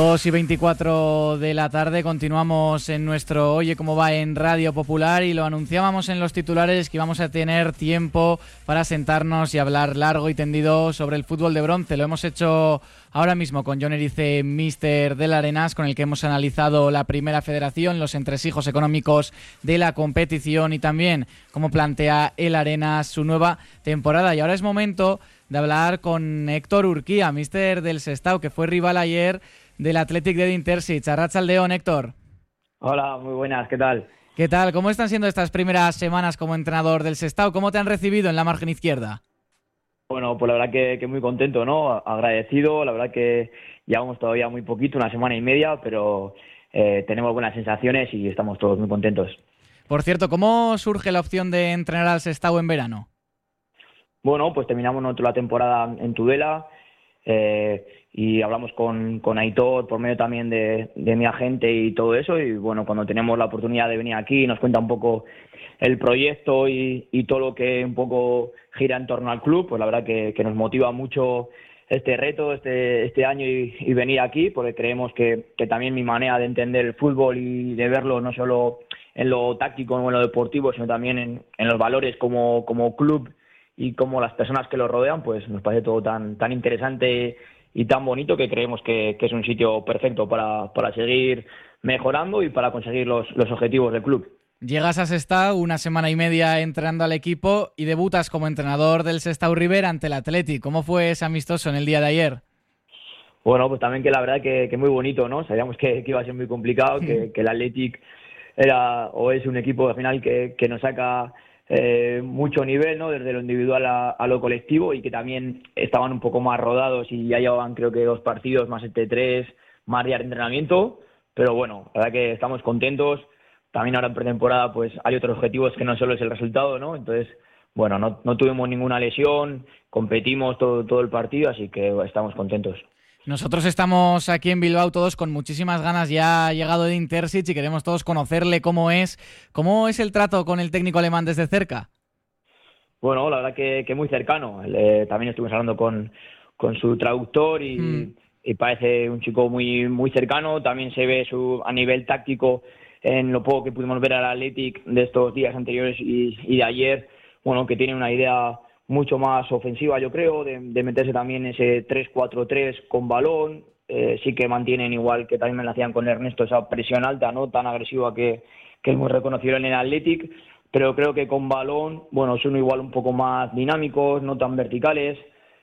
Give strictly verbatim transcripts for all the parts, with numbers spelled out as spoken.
dos y veinticuatro de la tarde, continuamos en nuestro Oye Cómo Va en Radio Popular y lo anunciábamos en los titulares que íbamos a tener tiempo para sentarnos y hablar largo y tendido sobre el fútbol de bronce. Lo hemos hecho ahora mismo con Jon Erice, míster del Arenas, con el que hemos analizado la primera federación, los entresijos económicos de la competición y también cómo plantea el Arenas su nueva temporada. Y ahora es momento de hablar con Héctor Urquía, míster del Sestao, que fue rival ayer del Athletic de Dintersic. Arratsaldeon, Héctor. Hola, muy buenas, ¿qué tal? ¿Qué tal? ¿Cómo están siendo estas primeras semanas como entrenador del Sestao? ¿Cómo te han recibido en la margen izquierda? Bueno, pues la verdad que, que muy contento, ¿no? Agradecido, la verdad que llevamos todavía muy poquito, una semana y media, pero eh, tenemos buenas sensaciones y estamos todos muy contentos. Por cierto, ¿cómo surge la opción de entrenar al Sestao en verano? Bueno, pues terminamos nosotros la temporada en Tudela eh, y hablamos con, con Aitor por medio también de, de mi agente y todo eso, y bueno, cuando tenemos la oportunidad de venir aquí nos cuenta un poco el proyecto y, y todo lo que un poco gira en torno al club, pues la verdad que, que nos motiva mucho este reto, este, este año y, y venir aquí, porque creemos que, que también mi manera de entender el fútbol y de verlo no solo en lo táctico o en lo deportivo, sino también en, en los valores como, como club y como las personas que lo rodean, pues nos parece todo tan tan interesante y tan bonito que creemos que, que es un sitio perfecto para, para seguir mejorando y para conseguir los, los objetivos del club. Llegas a Sestao una semana y media entrenando al equipo y debutas como entrenador del Sestao River ante el Athletic. ¿Cómo fue ese amistoso en el día de ayer? Bueno, pues también que la verdad que, que muy bonito, ¿no? Sabíamos que, que iba a ser muy complicado, que, que el Athletic era o es un equipo al final que, que nos saca Eh, mucho nivel, ¿no? Desde lo individual a, a lo colectivo, y que también estaban un poco más rodados y ya llevaban creo que dos partidos más este tres, más días de entrenamiento, pero bueno, la verdad que estamos contentos. También ahora en pretemporada pues hay otros objetivos que no solo es el resultado, ¿no? Entonces, bueno, no, no tuvimos ninguna lesión, competimos todo, todo el partido, así que estamos contentos. Nosotros estamos aquí en Bilbao todos con muchísimas ganas. Ya ha llegado de Dintersic y queremos todos conocerle cómo es. ¿Cómo es el trato con el técnico alemán desde cerca? Bueno, la verdad que, que muy cercano. Eh, también estuvimos hablando con, con su traductor y, mm. y parece un chico muy muy cercano. También se ve su a nivel táctico en lo poco que pudimos ver al Athletic de estos días anteriores y, y de ayer. Bueno, que tiene una idea mucho más ofensiva, yo creo, de, de meterse también ese tres cuatro tres con balón. Eh, sí que mantienen, igual que también me lo hacían con Ernesto, esa presión alta, no tan agresiva que, que es muy reconocible en el Athletic, pero creo que con balón, bueno, son igual un poco más dinámicos, no tan verticales,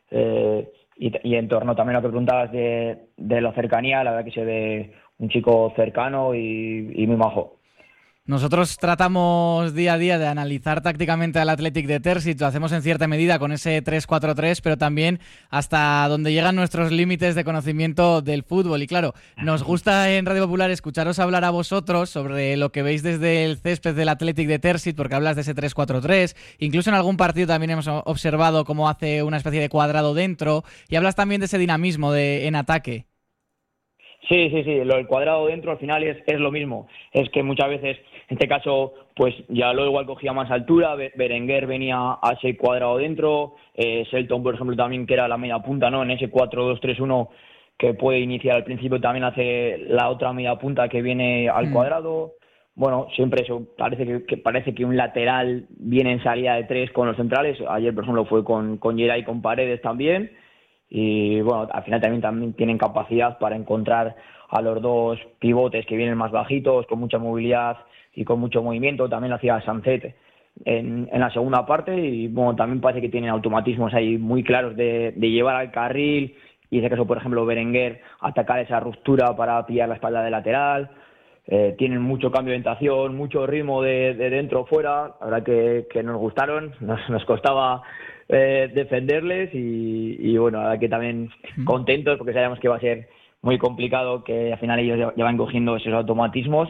eh, y, y en torno también a lo que preguntabas de, de la cercanía, la verdad que se ve un chico cercano y, y muy majo. Nosotros tratamos día a día de analizar tácticamente al Athletic de Terzic, lo hacemos en cierta medida con ese tres cuatro tres, pero también hasta donde llegan nuestros límites de conocimiento del fútbol. Y claro, nos gusta en Radio Popular escucharos hablar a vosotros sobre lo que veis desde el césped del Athletic de Terzic, porque hablas de ese tres cuatro tres, incluso en algún partido también hemos observado cómo hace una especie de cuadrado dentro, y hablas también de ese dinamismo de, en ataque. Sí, sí, sí, lo del cuadrado dentro al final es, es lo mismo. Es que muchas veces, en este caso, pues ya lo igual cogía más altura, Berenguer venía a ese cuadrado dentro, eh, Selton, por ejemplo, también, que era la media punta, ¿no? En ese cuatro dos tres uno que puede iniciar al principio, también hace la otra media punta que viene al mm. cuadrado. Bueno, siempre eso, parece que, que parece que un lateral viene en salida de tres con los centrales. Ayer, por ejemplo, fue con, con Geray y con Paredes también. Y bueno, al final también, también tienen capacidad para encontrar a los dos pivotes que vienen más bajitos, con mucha movilidad y con mucho movimiento. También lo hacía Sancet en, en la segunda parte, y bueno, también parece que tienen automatismos ahí muy claros de, de llevar al carril, y en ese caso, por ejemplo, Berenguer atacar esa ruptura para pillar la espalda de lateral. Eh, tienen mucho cambio de orientación, mucho ritmo de, de dentro a fuera. La verdad que, que nos gustaron, nos, nos costaba Eh, defenderles y, y bueno, la verdad que también contentos, porque sabíamos que iba a ser muy complicado, que al final ellos ya van cogiendo esos automatismos,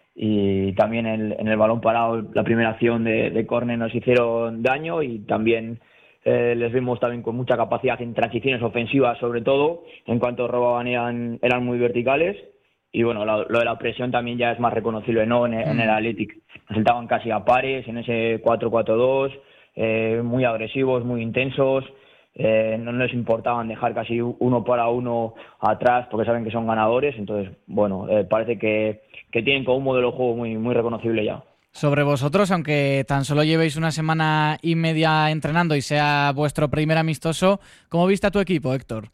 y también el, en el balón parado, la primera acción de, de córner nos hicieron daño, y también eh, les vimos también con mucha capacidad en transiciones ofensivas, sobre todo en cuanto robaban eran, eran muy verticales. Y bueno, lo, lo de la presión también ya es más reconocible, ¿no? En, en el Athletic nos saltaban casi a pares en ese cuatro cuatro dos, Eh, muy agresivos, muy intensos, eh, no les importaban dejar casi uno para uno atrás porque saben que son ganadores. Entonces, bueno, eh, parece que, que tienen como un modelo de juego muy, muy reconocible ya. Sobre vosotros, aunque tan solo llevéis una semana y media entrenando y sea vuestro primer amistoso, ¿cómo viste a tu equipo, Héctor?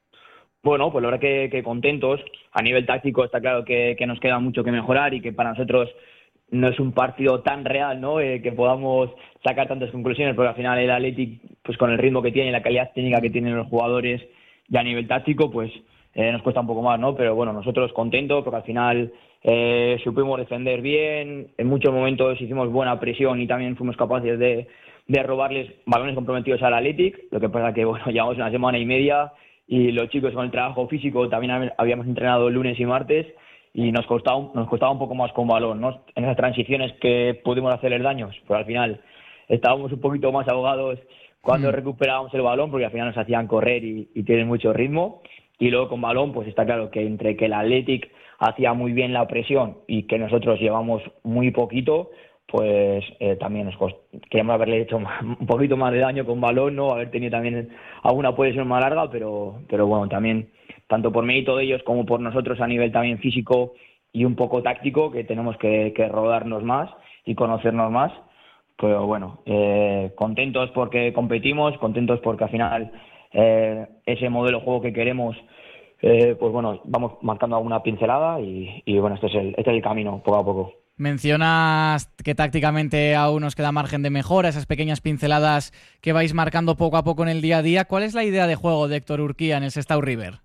Bueno, pues la verdad que, que contentos. A nivel táctico está claro que, que nos queda mucho que mejorar y que para nosotros no es un partido tan real, ¿no? Eh, que podamos sacar tantas conclusiones, porque al final el Athletic, pues con el ritmo que tiene y la calidad técnica que tienen los jugadores y a nivel táctico, pues eh, nos cuesta un poco más, ¿no? Pero bueno, nosotros contentos porque al final eh, supimos defender bien, en muchos momentos hicimos buena presión y también fuimos capaces de, de robarles balones comprometidos al Athletic. Lo que pasa que, bueno, llevamos una semana y media y los chicos con el trabajo físico también habíamos entrenado lunes y martes y nos costaba, nos costaba un poco más con balón, ¿no? En esas transiciones que pudimos hacerles daños, pero al final estábamos un poquito más ahogados cuando mm. recuperábamos el balón porque al final nos hacían correr y, y tienen mucho ritmo. Y luego con balón, pues está claro que entre que el Athletic hacía muy bien la presión y que nosotros llevamos muy poquito, pues eh, también nos cost... queríamos haberle hecho más, un poquito más de daño con balón, ¿no? Haber tenido también alguna posesión más larga, pero, pero bueno, también tanto por mérito de ellos como por nosotros a nivel también físico y un poco táctico, que tenemos que, que rodarnos más y conocernos más. Pero bueno, eh, contentos porque competimos, contentos porque al final eh, ese modelo de juego que queremos, eh, pues bueno, vamos marcando alguna pincelada y, y bueno, este es, el, este es el camino, poco a poco. Mencionas que tácticamente aún nos queda margen de mejora, esas pequeñas pinceladas que vais marcando poco a poco en el día a día. ¿Cuál es la idea de juego de Héctor Urquía en el Sestao River?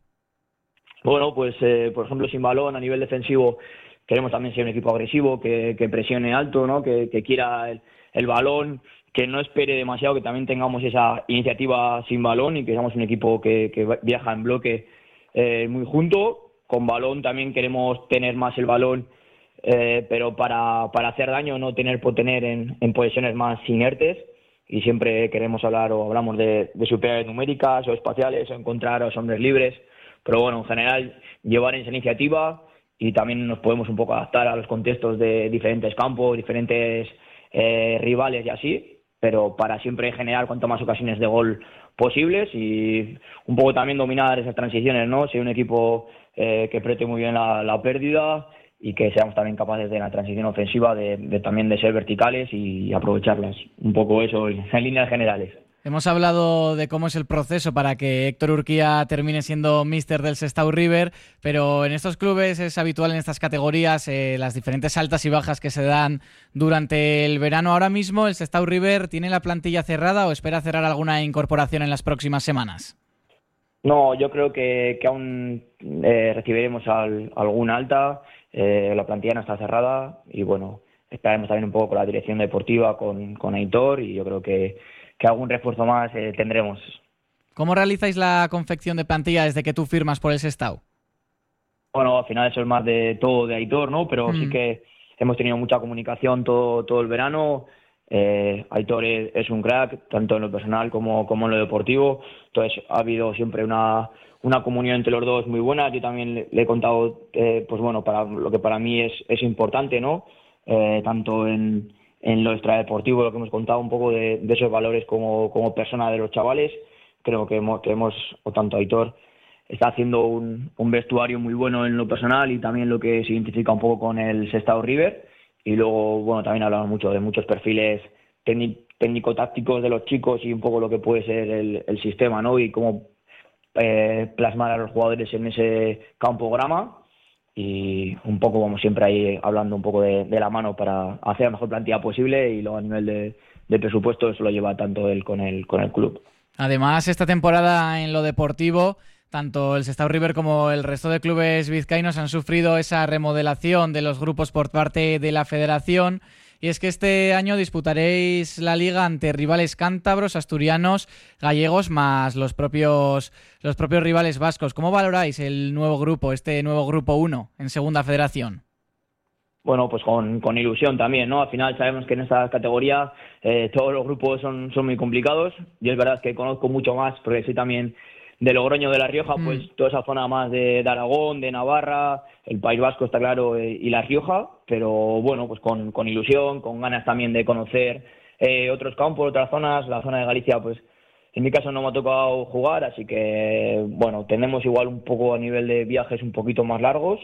Bueno, pues eh, por ejemplo, sin balón a nivel defensivo queremos también ser un equipo agresivo, que, que presione alto, ¿no? que, que quiera el, el balón, que no espere demasiado, que también tengamos esa iniciativa sin balón y que seamos un equipo que, que viaja en bloque eh, muy junto. Con balón también queremos tener más el balón, eh, pero para, para hacer daño, no tener por tener en, en posiciones más inertes. Y siempre queremos hablar o hablamos de, de superioridades numéricas o espaciales o encontrar a los hombres libres. Pero bueno, en general, llevar esa iniciativa y también nos podemos un poco adaptar a los contextos de diferentes campos, diferentes eh, rivales y así, pero para siempre generar cuanto más ocasiones de gol posibles y un poco también dominar esas transiciones, ¿no? Ser un equipo eh, que prete muy bien la, la pérdida y que seamos también capaces de la transición ofensiva de, de también de ser verticales y aprovecharlas. Un poco eso en, en líneas generales. Hemos hablado de cómo es el proceso para que Héctor Urquía termine siendo míster del Sestao River, pero en estos clubes es habitual en estas categorías eh, las diferentes altas y bajas que se dan durante el verano. Ahora mismo, ¿el Sestao River tiene la plantilla cerrada o espera cerrar alguna incorporación en las próximas semanas? No, yo creo que, que aún eh, recibiremos al, algún alta, eh, la plantilla no está cerrada y bueno, esperaremos también un poco con la dirección deportiva, con, con Aitor y yo creo que que algún refuerzo más eh, tendremos. ¿Cómo realizáis la confección de plantilla desde que tú firmas por el Sestao? Bueno, al final eso es más de todo de Aitor, ¿no? Pero mm. sí que hemos tenido mucha comunicación todo, todo el verano. Eh, Aitor es, es un crack, tanto en lo personal como, como en lo deportivo. Entonces ha habido siempre una, una comunión entre los dos muy buena. Yo también le, le he contado, eh, pues bueno, para lo que para mí es, es importante, ¿no? Eh, tanto en... en lo extradeportivo, lo que hemos contado un poco de, de esos valores como, como persona de los chavales. Creo que hemos, que hemos o tanto Aitor está haciendo un, un vestuario muy bueno en lo personal y también lo que se identifica un poco con el Sestao River. Y luego, bueno, también hablamos mucho de muchos perfiles técnico-tácticos de los chicos y un poco lo que puede ser el, el sistema, ¿no? Y cómo eh, plasmar a los jugadores en ese campograma. Y un poco, como siempre, ahí hablando un poco de, de la mano para hacer la mejor plantilla posible y luego a nivel de, de presupuesto eso lo lleva tanto él con el, con el club. Además, esta temporada en lo deportivo, tanto el Sestao River como el resto de clubes vizcaínos han sufrido esa remodelación de los grupos por parte de la federación. Y es que este año disputaréis la liga ante rivales cántabros, asturianos, gallegos, más los propios los propios rivales vascos. ¿Cómo valoráis el nuevo grupo, este nuevo grupo uno en Segunda Federación? Bueno, pues con, con ilusión también, ¿no? Al final sabemos que en esta categoría eh, todos los grupos son, son muy complicados. Yo es verdad que conozco mucho más porque soy también de Logroño, de La Rioja, mm. pues toda esa zona más de, de Aragón, de Navarra, el País Vasco está claro, eh, y La Rioja, pero bueno, pues con, con ilusión, con ganas también de conocer eh, otros campos, otras zonas. La zona de Galicia, pues En mi caso no me ha tocado jugar, así que, bueno, tenemos igual un poco a nivel de viajes un poquito más largos,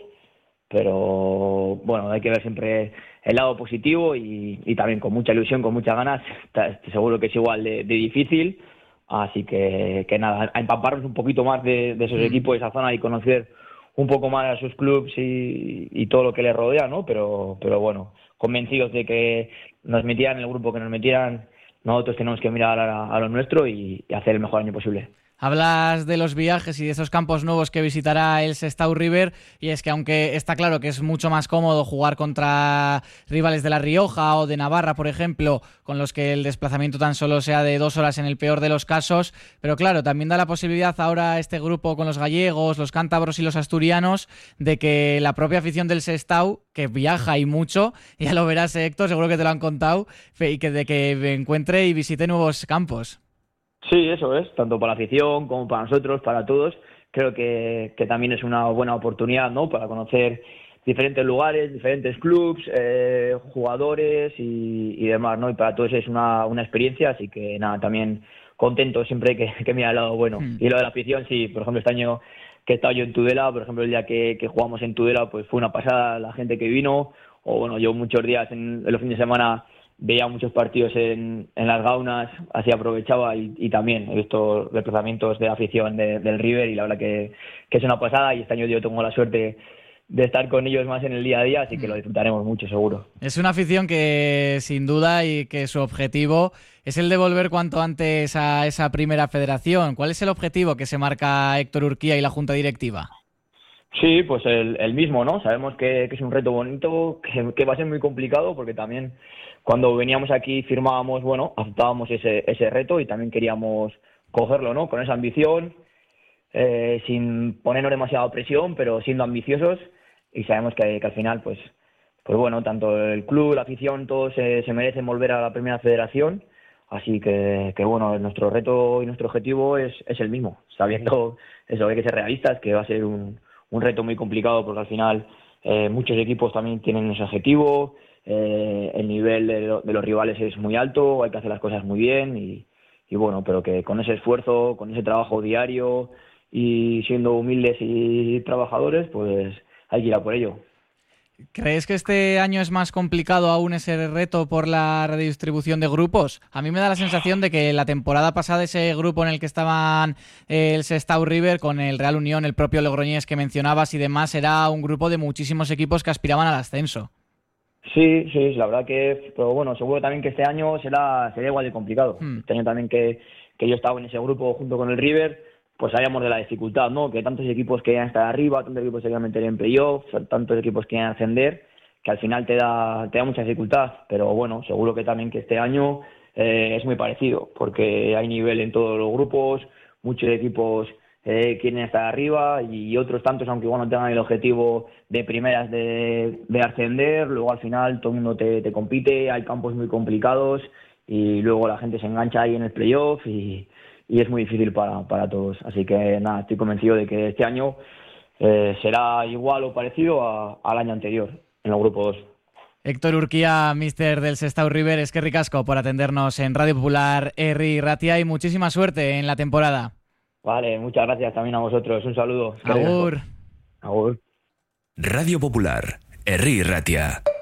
pero, bueno, hay que ver siempre el lado positivo y, y también con mucha ilusión, con muchas ganas. Seguro que es igual de, de difícil, así que, que nada, a empaparnos un poquito más de, de esos equipos, de esa zona y conocer un poco más a sus clubes y, y todo lo que les rodea, ¿no? Pero, pero bueno, convencidos de que nos metieran en el grupo que nos metieran. Nosotros tenemos que mirar a, a lo nuestro y, y hacer el mejor año posible. Hablas de los viajes y de esos campos nuevos que visitará el Sestao River, y es que aunque está claro que es mucho más cómodo jugar contra rivales de La Rioja o de Navarra, por ejemplo, con los que el desplazamiento tan solo sea de dos horas en el peor de los casos, pero claro, también da la posibilidad ahora este grupo con los gallegos, los cántabros y los asturianos, de que la propia afición del Sestao, que viaja y mucho, ya lo verás, Héctor, seguro que te lo han contado, y que de que encuentre y visite nuevos campos. Sí, eso es, tanto para la afición como para nosotros, para todos. Creo que, que también es una buena oportunidad, ¿no?, para conocer diferentes lugares, diferentes clubes, eh, jugadores y, y demás, ¿no? Y para todos es una, una experiencia, así que nada, también contento siempre que, que mira el lado bueno. Mm. Y lo de la afición, sí, por ejemplo, este año que he estado yo en Tudela, por ejemplo, el día que, que jugamos en Tudela, pues fue una pasada la gente que vino, o bueno, yo muchos días en, en los fines de semana veía muchos partidos en, en las gaunas, así aprovechaba y, y también he visto desplazamientos de afición de, del River y la verdad que, que es una pasada y este año yo tengo la suerte de estar con ellos más en el día a día, así que lo disfrutaremos mucho seguro. Es una afición que sin duda y que su objetivo es el de volver cuanto antes a esa primera federación. ¿Cuál es el objetivo que se marca Héctor Urquía y la Junta Directiva? Sí, pues el, el mismo, ¿no? Sabemos que, que es un reto bonito, que, que va a ser muy complicado porque también cuando veníamos aquí firmábamos, bueno, aceptábamos ese, ese reto y también queríamos cogerlo, ¿no? Con esa ambición, eh, sin ponernos demasiada presión, pero siendo ambiciosos y sabemos que, que al final, pues, pues bueno, tanto el club, la afición, todos se, se merecen volver a la primera federación, así que, que bueno, nuestro reto y nuestro objetivo es, es el mismo, sabiendo eso, hay que ser realistas, que va a ser un, un reto muy complicado porque al final eh, muchos equipos también tienen ese objetivo. Eh, el nivel de, lo, de los rivales es muy alto, hay que hacer las cosas muy bien y, y bueno, pero que con ese esfuerzo, con ese trabajo diario y siendo humildes y trabajadores, pues hay que ir a por ello. ¿Crees que este año es más complicado aún ese reto por la redistribución de grupos? A mí me da la sensación de que la temporada pasada ese grupo en el que estaban el Sestao River con el Real Unión, el propio Logroñés que mencionabas y demás, era un grupo de muchísimos equipos que aspiraban al ascenso. Sí, sí, la verdad que, pero bueno, seguro también que este año será, será igual de complicado. Hmm. Este año también que, que yo estaba en ese grupo junto con el River, pues sabíamos de la dificultad, ¿no? Que tantos equipos querían estar arriba, tantos equipos se querían meter en playoffs, tantos equipos querían ascender, que al final te da, te da mucha dificultad. Pero bueno, seguro que también que este año eh, es muy parecido, porque hay nivel en todos los grupos, muchos equipos Eh, quieren estar arriba y otros tantos, aunque igual no tengan el objetivo de primeras de, de ascender, luego al final todo el mundo te, te compite, hay campos muy complicados y luego la gente se engancha ahí en el playoff y, y es muy difícil para, para todos. Así que nada, estoy convencido de que este año eh, será igual o parecido a, al año anterior en el grupo dos. Héctor Urquía, míster del Sestao River, es que ricasco por atendernos en Radio Popular, Herri Ratia, y muchísima suerte en la temporada. Vale, muchas gracias también a vosotros. Un saludo. Agur. Agur. Radio Popular, Herri Ratia.